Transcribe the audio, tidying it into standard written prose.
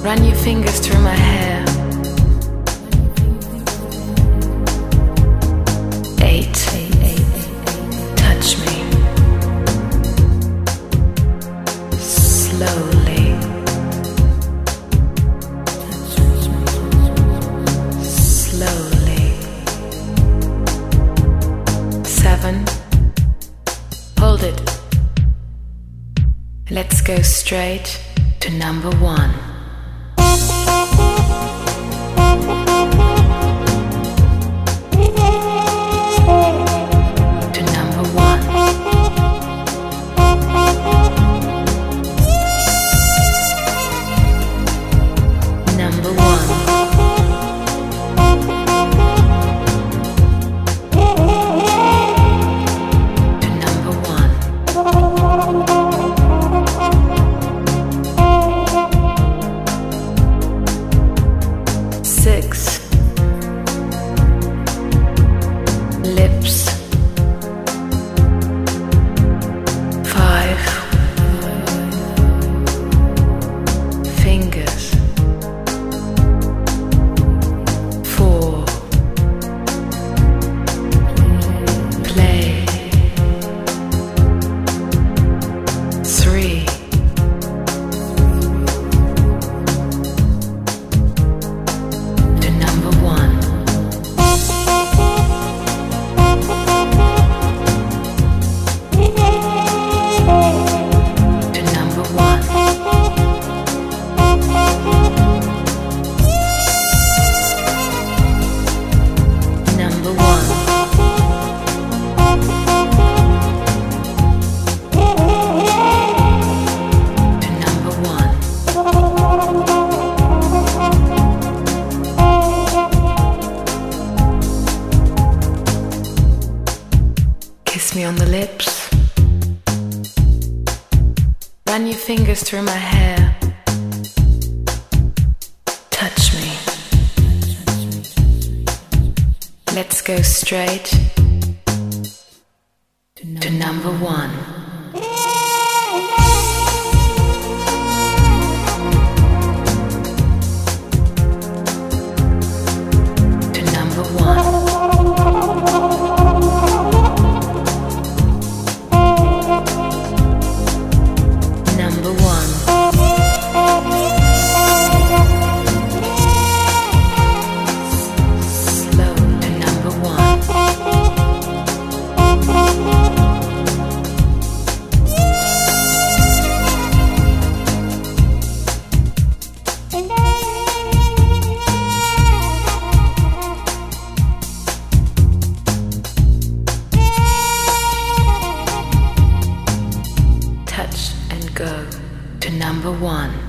Run your fingers through my hair. 8. Touch me. Slowly. Slowly. 7. Hold it. Let's go straight to number 1. Kiss me on the lips. Run your fingers through my hair. Touch me. Let's go straight to number 1. Touch and go to number 1.